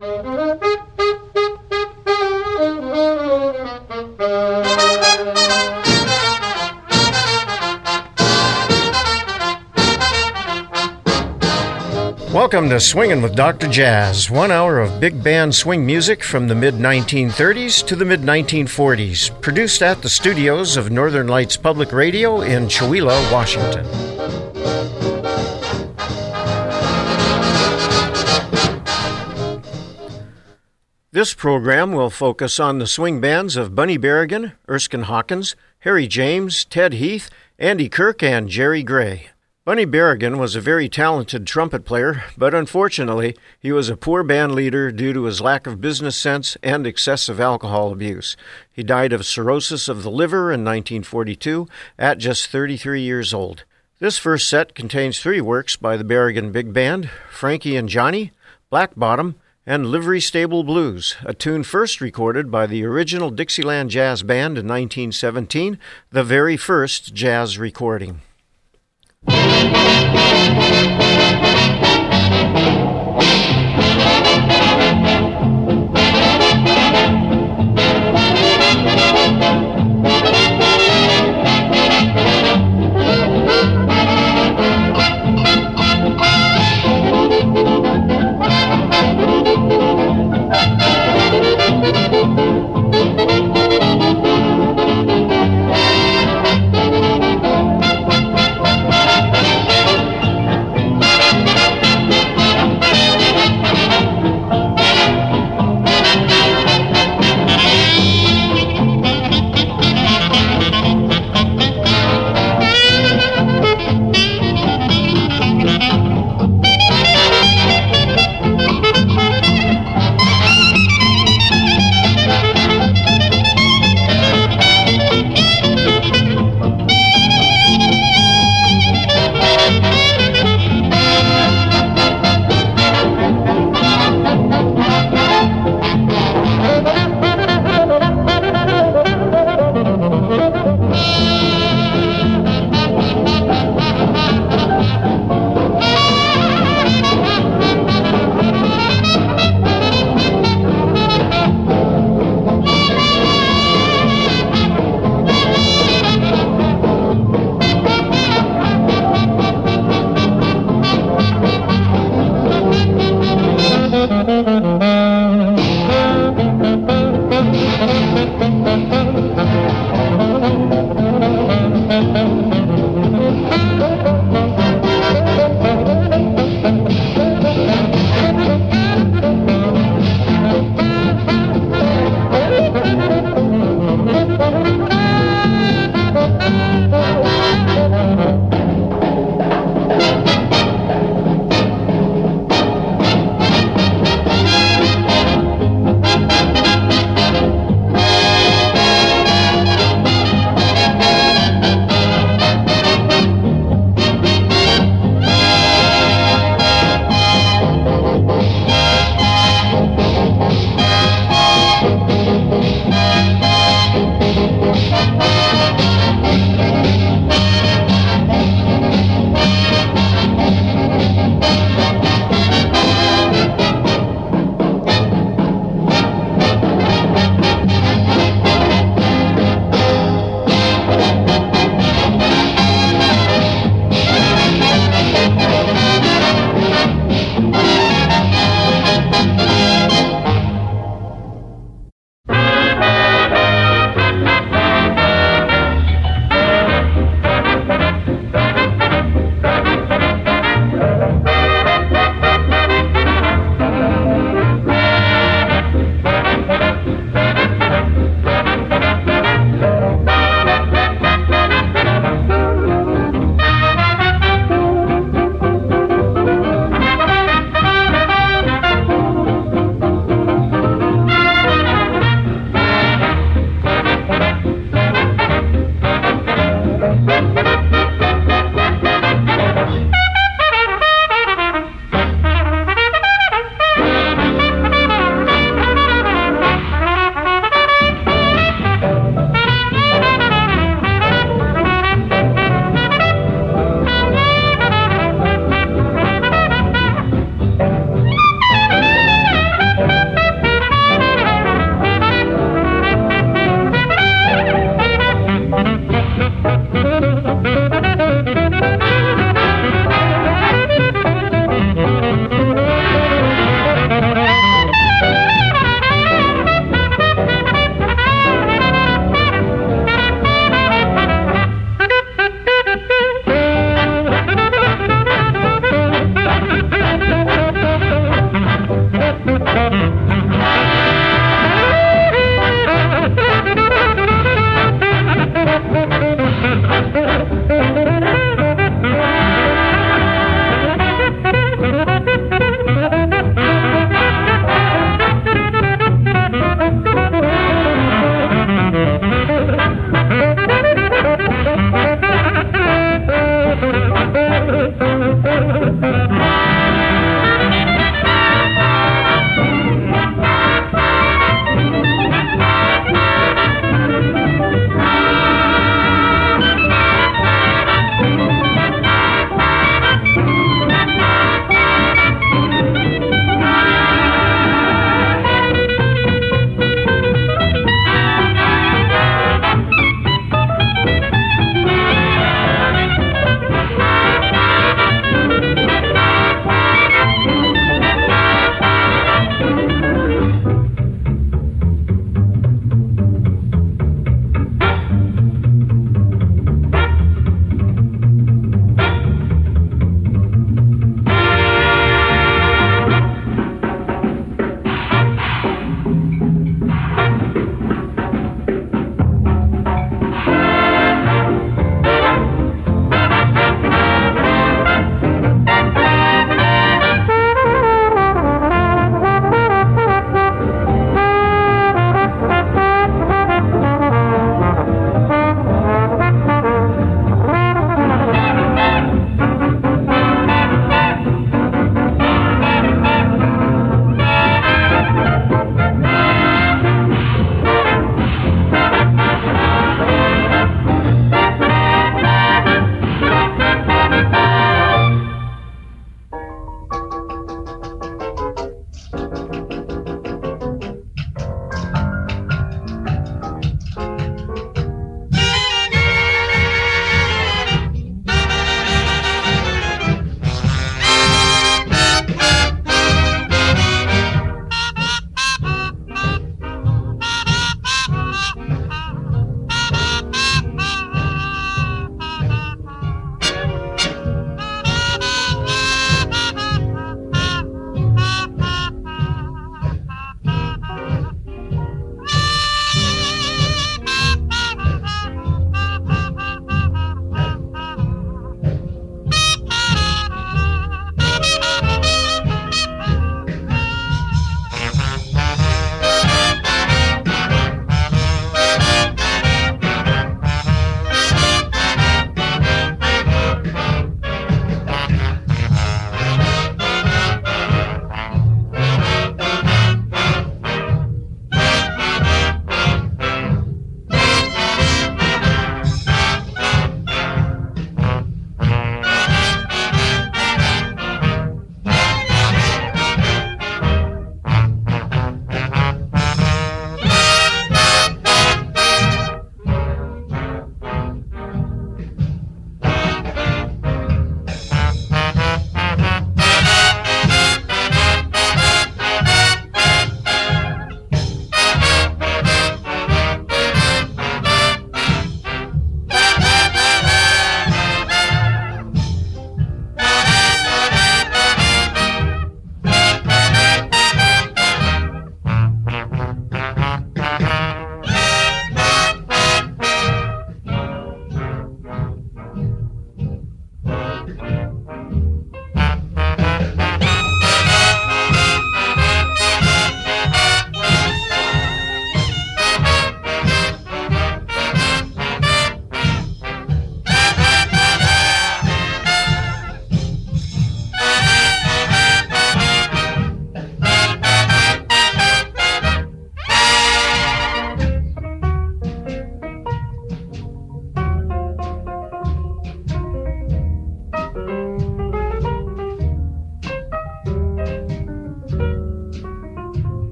Welcome to Swingin' with Dr. Jazz, 1 hour of big band swing music from the mid-1930s to the mid-1940s, produced at the studios of Northern Lights Public Radio in Chewelah, Washington. This program will focus on the swing bands of Bunny Berrigan, Erskine Hawkins, Harry James, Ted Heath, Andy Kirk, and Jerry Gray. Bunny Berrigan was a very talented trumpet player, but unfortunately, he was a poor band leader due to his lack of business sense and excessive alcohol abuse. He died of cirrhosis of the liver in 1942 at just 33 years old. This first set contains 3 works by the Berrigan Big Band, Frankie and Johnny, Black Bottom, and Livery Stable Blues, a tune first recorded by the original Dixieland Jazz Band in 1917, the very first jazz recording.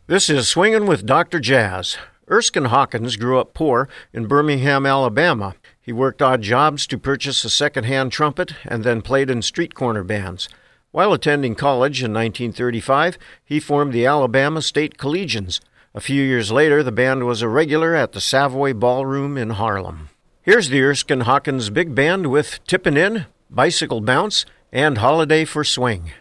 This is Swingin' with Dr. Jazz. Erskine Hawkins grew up poor in Birmingham, Alabama. He worked odd jobs to purchase a second-hand trumpet and then played in street corner bands. While attending college in 1935, he formed the Alabama State Collegians. A few years later, the band was a regular at the Savoy Ballroom in Harlem. Here's the Erskine Hawkins Big Band with Tippin' In, Bicycle Bounce, and Holiday for Swing.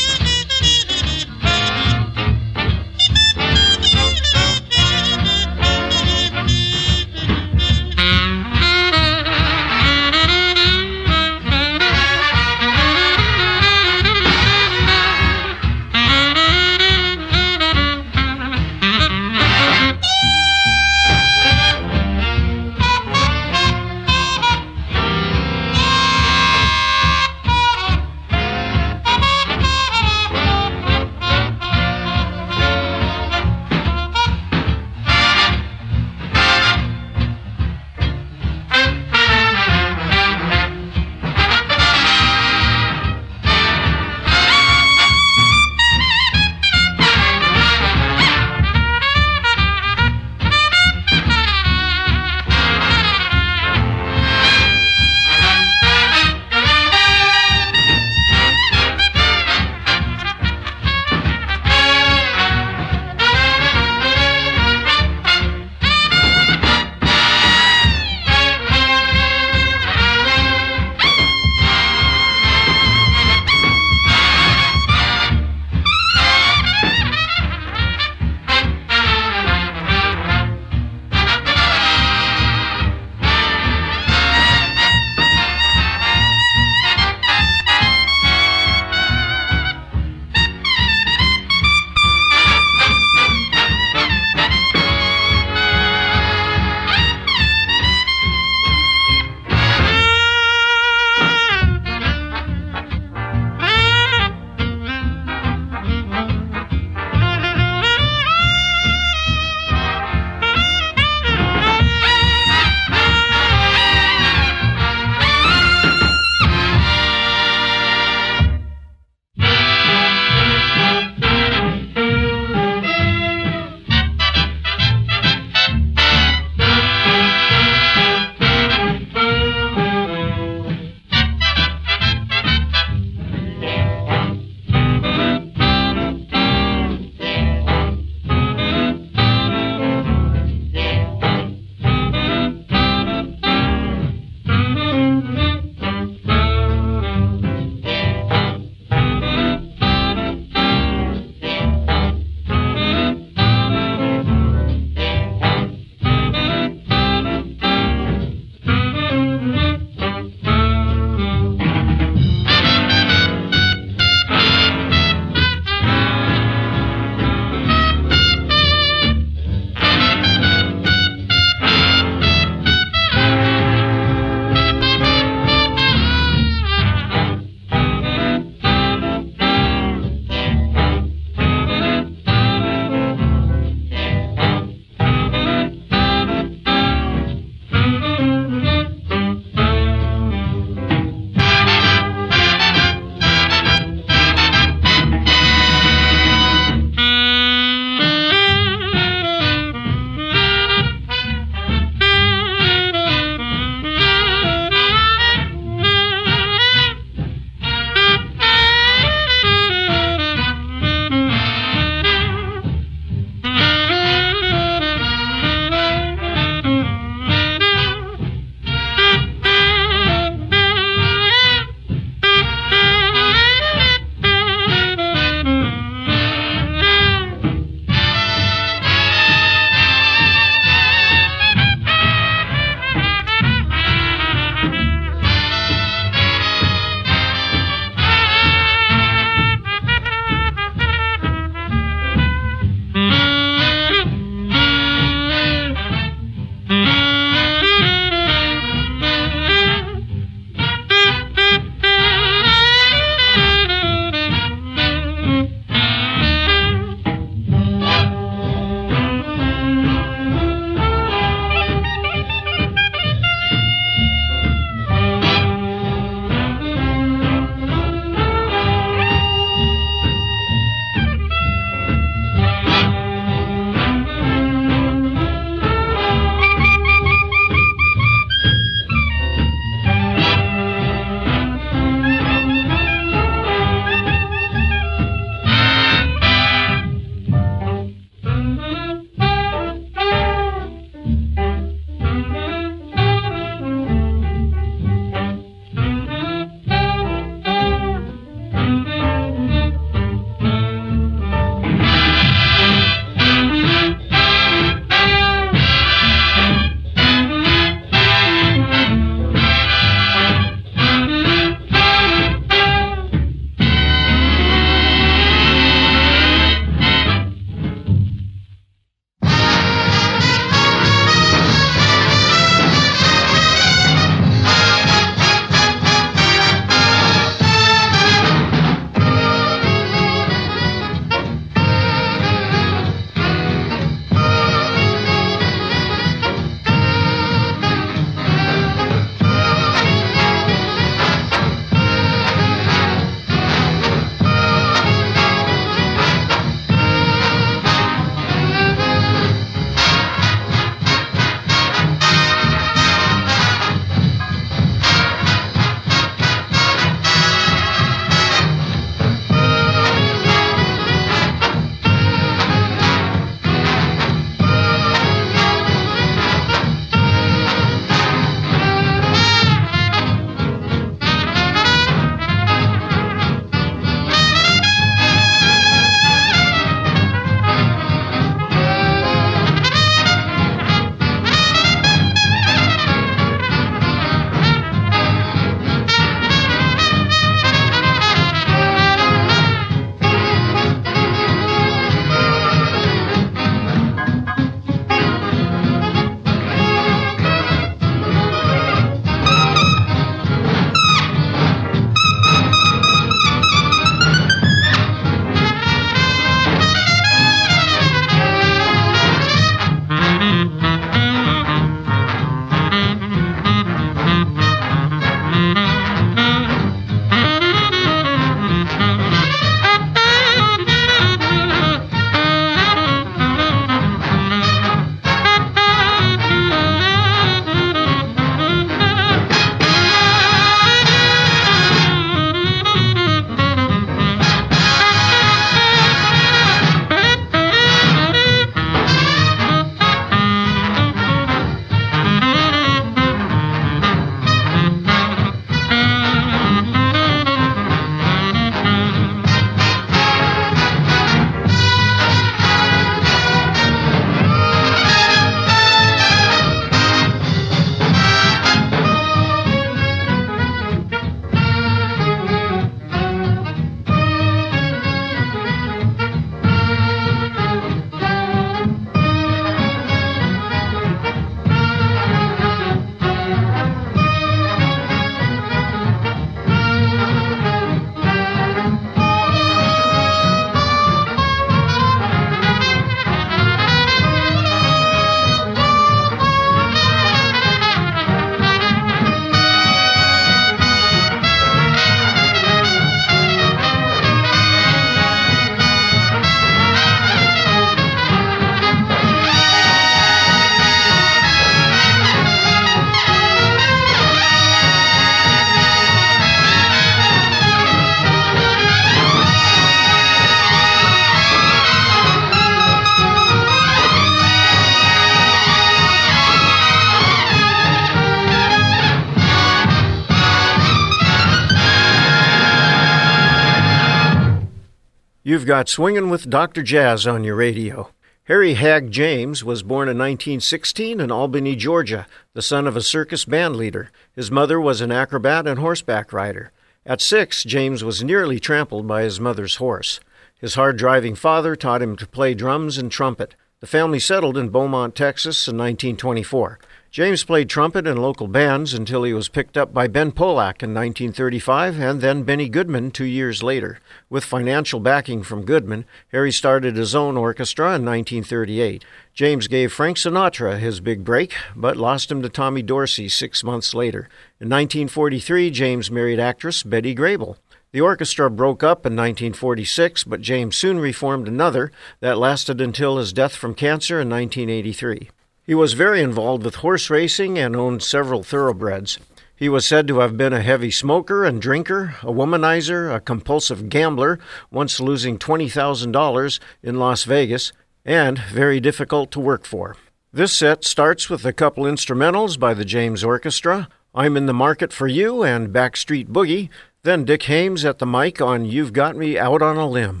You've got Swingin' with Dr. Jazz on your radio. Harry Hag James was born in 1916 in Albany, Georgia, the son of a circus band leader. His mother was an acrobat and horseback rider. At 6, James was nearly trampled by his mother's horse. His hard-driving father taught him to play drums and trumpet. The family settled in Beaumont, Texas in 1924. James played trumpet in local bands until he was picked up by Ben Polak in 1935 and then Benny Goodman 2 years later. With financial backing from Goodman, Harry started his own orchestra in 1938. James gave Frank Sinatra his big break, but lost him to Tommy Dorsey 6 months later. In 1943, James married actress Betty Grable. The orchestra broke up in 1946, but James soon reformed another that lasted until his death from cancer in 1983. He was very involved with horse racing and owned several thoroughbreds. He was said to have been a heavy smoker and drinker, a womanizer, a compulsive gambler, once losing $20,000 in Las Vegas, and very difficult to work for. This set starts with a couple instrumentals by the James Orchestra, I'm in the Market for You and Backstreet Boogie, then Dick Haymes at the mic on You've Got Me Out on a Limb.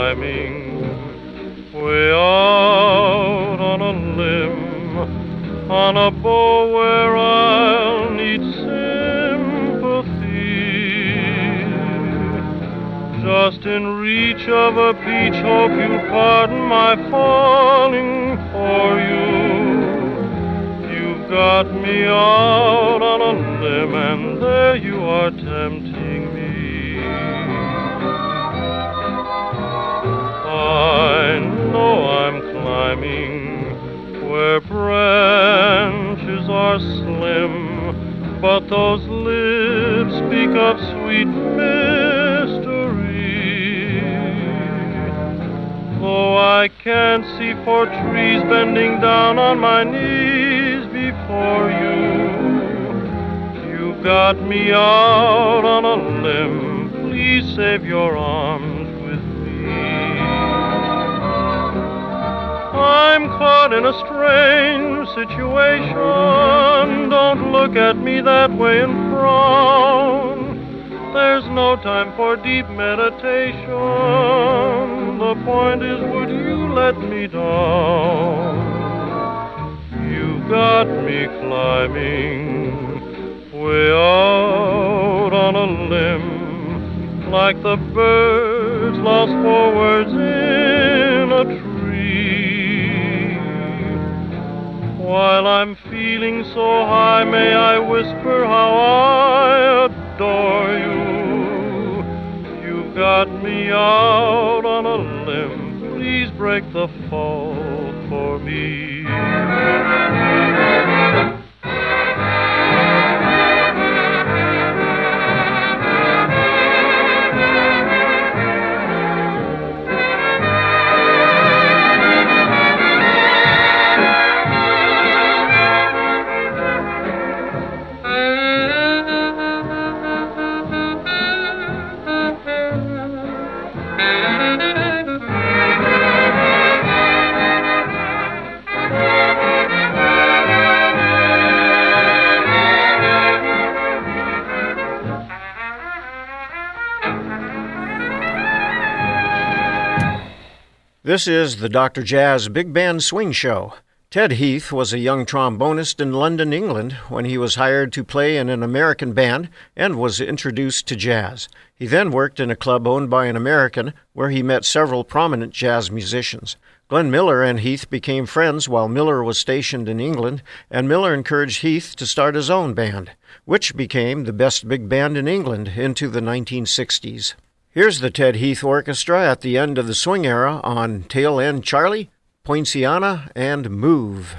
climbing way out on a limb, on a bough where I'll need sympathy. Just in reach of a peach, hope you'll pardon my falling for you. You've got me out on a limb, and there you are tempting me. I know I'm climbing where branches are slim, but those lips speak of sweet mystery. Though I can't see for trees, bending down on my knees before you, you've got me out on a limb. Please save your arms with me. I'm caught in a strange situation. Don't look at me that way and frown. There's no time for deep meditation. The point is, would you let me down? You've got me climbing way out on a limb, like the birds lost for words in a tree. While I'm feeling so high, may I whisper how I adore you. You've got me out on a limb. Please break the fall for me. This is the Dr. Jazz Big Band Swing Show. Ted Heath was a young trombonist in London, England, when he was hired to play in an American band and was introduced to jazz. He then worked in a club owned by an American, where he met several prominent jazz musicians. Glenn Miller and Heath became friends while Miller was stationed in England, and Miller encouraged Heath to start his own band, which became the best big band in England into the 1960s. Here's the Ted Heath Orchestra at the end of the swing era on Tail End Charlie, Poinciana, and Move.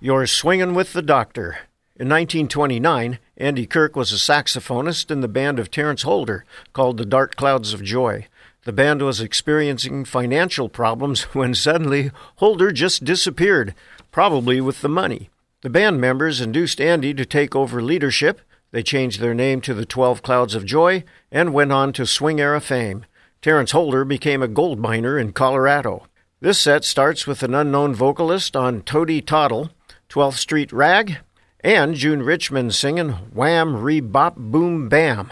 You're Swingin' with the Doctor. In 1929, Andy Kirk was a saxophonist in the band of Terence Holder called the Dark Clouds of Joy. The band was experiencing financial problems when suddenly Holder just disappeared, probably with the money. The band members induced Andy to take over leadership. They changed their name to the 12 Clouds of Joy and went on to swing-era fame. Terence Holder became a gold miner in Colorado. This set starts with an unknown vocalist on Toady Toddle, 12th Street Rag, and June Richmond singing Wham, Re-Bop, Boom, Bam.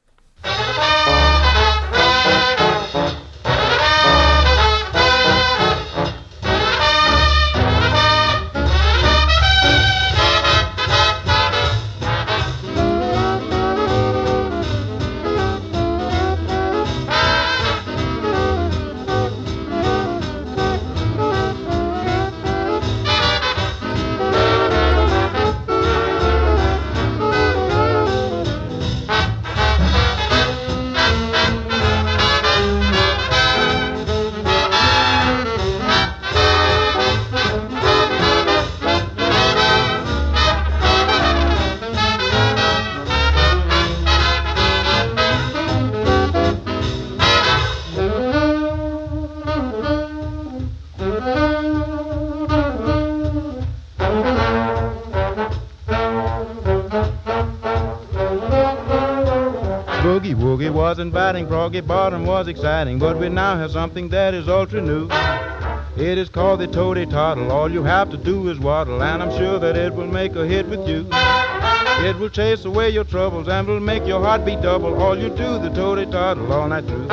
Boogie Woogie was inviting, Froggy Bottom was exciting, but we now have something that is ultra new. It is called the Toady Toddle. All you have to do is waddle, and I'm sure that it will make a hit with you. It will chase away your troubles and will make your heart beat double. All you do, the Toady Toddle all night through.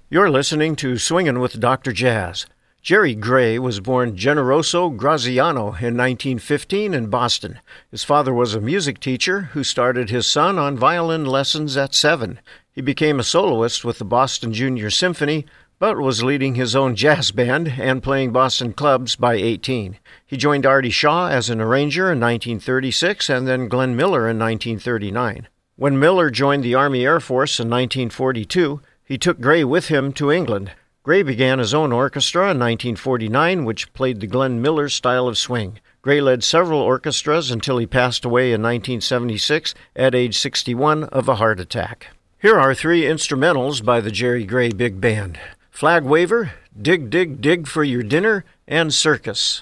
You're listening to Swingin' with Dr. Jazz. Jerry Gray was born Generoso Graziano in 1915 in Boston. His father was a music teacher who started his son on violin lessons at 7. He became a soloist with the Boston Junior Symphony, but was leading his own jazz band and playing Boston clubs by 18. He joined Artie Shaw as an arranger in 1936 and then Glenn Miller in 1939. When Miller joined the Army Air Force in 1942, he took Gray with him to England. Gray began his own orchestra in 1949, which played the Glenn Miller style of swing. Gray led several orchestras until he passed away in 1976 at age 61 of a heart attack. Here are 3 instrumentals by the Jerry Gray Big Band: Flag Waver, Dig, Dig, Dig for Your Dinner, and Circus.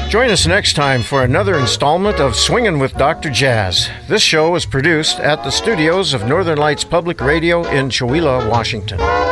Join us next time for another installment of Swingin' with Dr. Jazz. This show was produced at the studios of Northern Lights Public Radio in Chewelah, Washington.